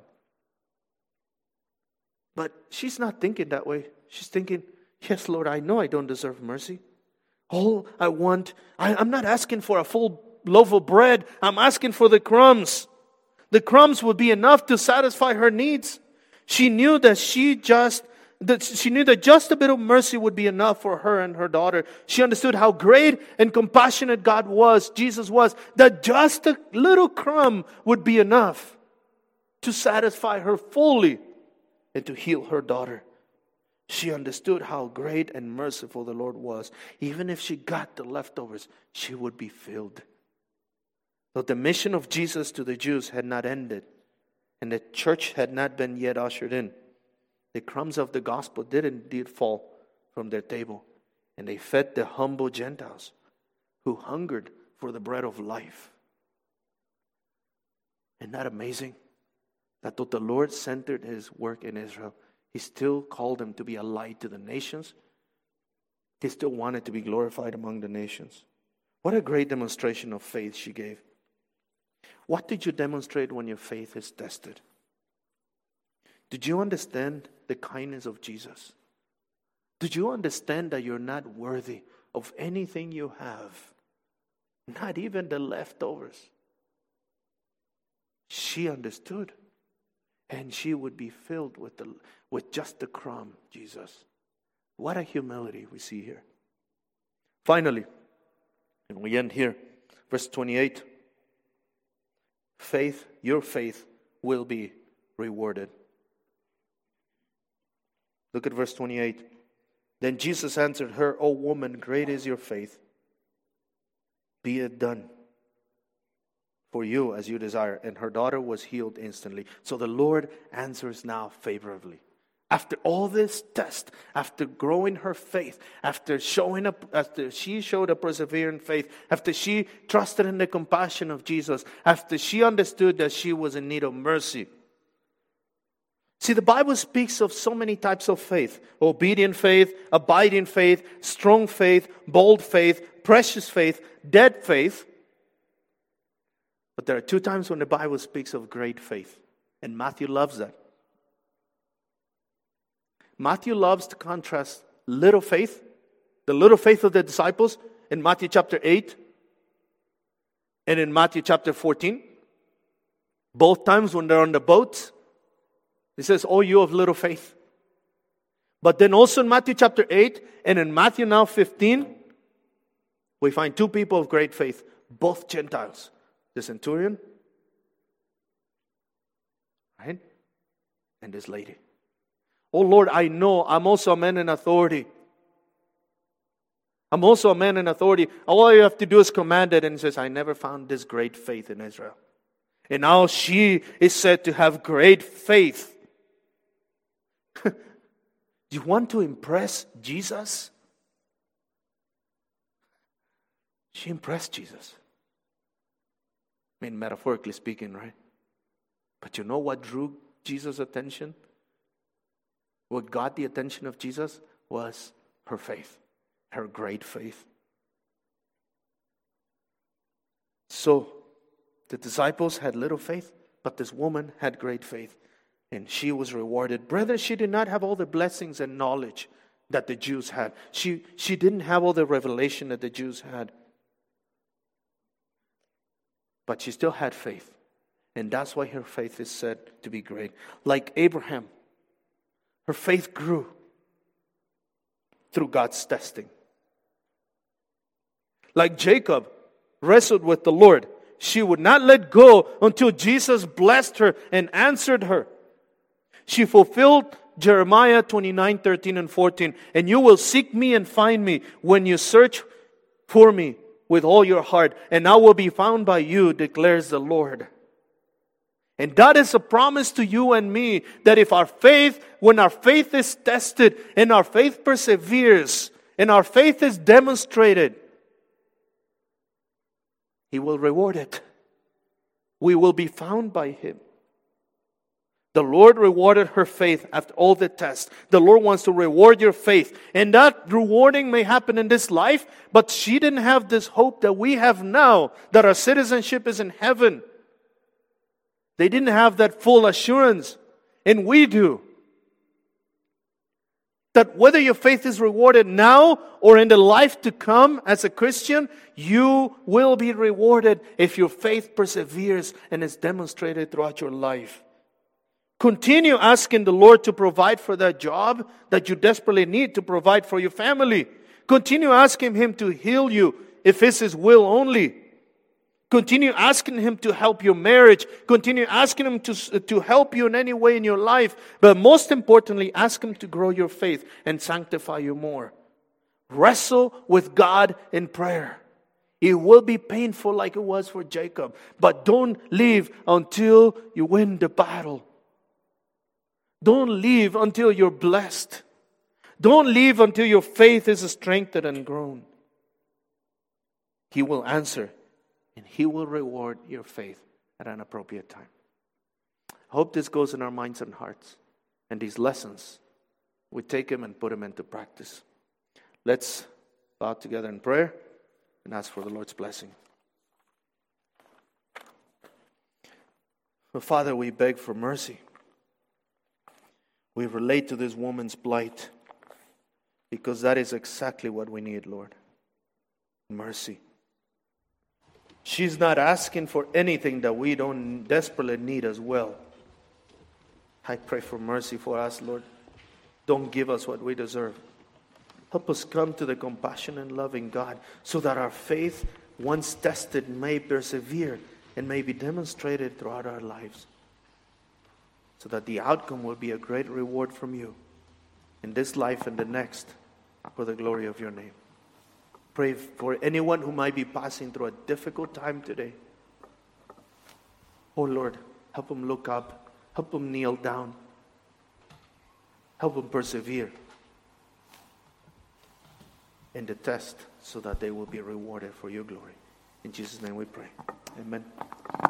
But she's not thinking that way. She's thinking, yes, Lord, I know I don't deserve mercy. All I want, I, I'm not asking for a full loaf of bread. I'm asking for the crumbs. The crumbs would be enough to satisfy her needs. She knew that she just, that she knew that just a bit of mercy would be enough for her and her daughter. She understood how great and compassionate God was, Jesus was, that just a little crumb would be enough to satisfy her fully and to heal her daughter. She understood how great and merciful the Lord was. Even if she got the leftovers, she would be filled. Though the mission of Jesus to the Jews had not ended, and the church had not been yet ushered in, the crumbs of the gospel did indeed fall from their table, and they fed the humble Gentiles who hungered for the bread of life. Isn't that amazing? That though the Lord centered His work in Israel, He still called them to be a light to the nations. He still wanted to be glorified among the nations. What a great demonstration of faith she gave. What did you demonstrate when your faith is tested? Did you understand the kindness of Jesus? Did you understand that you're not worthy of anything you have? Not even the leftovers. She understood. And she would be filled with the with just the crumb, Jesus. What a humility we see here. Finally, and we end here, verse twenty-eight. Faith, your faith will be rewarded. Look at verse twenty-eight. Then Jesus answered her, O woman, great is your faith. Be it done for you as you desire. And her daughter was healed instantly. So the Lord answers now favorably. After all this test, after growing her faith, after showing up, after she showed a persevering faith, after she trusted in the compassion of Jesus, after she understood that she was in need of mercy. See, the Bible speaks of so many types of faith. Obedient faith, abiding faith, strong faith, bold faith, precious faith, dead faith. But there are two times when the Bible speaks of great faith. And Matthew loves that. Matthew loves to contrast little faith, the little faith of the disciples in Matthew chapter eight and in Matthew chapter fourteen. Both times when they're on the boat, he says, "Oh, you of little faith." But then also in Matthew chapter eight and in Matthew now fifteen, we find two people of great faith, both Gentiles. The centurion, right? And this lady. Oh Lord, I know I'm also a man in authority. I'm also a man in authority. All you have to do is command it. And he says, I never found this great faith in Israel. And now she is said to have great faith. Do you want to impress Jesus? She impressed Jesus. I mean, metaphorically speaking, right? But you know what drew Jesus' attention? What got the attention of Jesus was her faith, her great faith. So the disciples had little faith, but this woman had great faith, and she was rewarded. Brother, she did not have all the blessings and knowledge that the Jews had. She, she didn't have all the revelation that the Jews had. But she still had faith. And that's why her faith is said to be great. Like Abraham, her faith grew through God's testing. Like Jacob wrestled with the Lord, she would not let go until Jesus blessed her and answered her. She fulfilled Jeremiah twenty-nine, thirteen and fourteen. And you will seek me and find me when you search for me with all your heart. And I will be found by you, declares the Lord. And that is a promise to you and me, that if our faith, when our faith is tested and our faith perseveres and our faith is demonstrated, He will reward it. We will be found by Him. The Lord rewarded her faith after all the tests. The Lord wants to reward your faith. And that rewarding may happen in this life, but she didn't have this hope that we have now, that our citizenship is in heaven. They didn't have that full assurance, and we do. That whether your faith is rewarded now or in the life to come as a Christian, you will be rewarded if your faith perseveres and is demonstrated throughout your life. Continue asking the Lord to provide for that job that you desperately need to provide for your family. Continue asking Him to heal you if it's His will only. Continue asking Him to help your marriage. Continue asking Him to, to help you in any way in your life. But most importantly, ask Him to grow your faith and sanctify you more. Wrestle with God in prayer. It will be painful like it was for Jacob. But don't leave until you win the battle. Don't leave until you're blessed. Don't leave until your faith is strengthened and grown. He will answer. And He will reward your faith at an appropriate time. I hope this goes in our minds and hearts. And these lessons, we take them and put them into practice. Let's bow together in prayer and ask for the Lord's blessing. Well, Father, we beg for mercy. We relate to this woman's plight because that is exactly what we need, Lord. Mercy. She's not asking for anything that we don't desperately need as well. I pray for mercy for us, Lord. Don't give us what we deserve. Help us come to the compassion and loving God so that our faith, once tested, may persevere and may be demonstrated throughout our lives. So that the outcome will be a great reward from you in this life and the next for the glory of your name. Pray for anyone who might be passing through a difficult time today. Oh Lord, help them look up. Help them kneel down. Help them persevere in the test so that they will be rewarded for your glory. In Jesus' name we pray. Amen.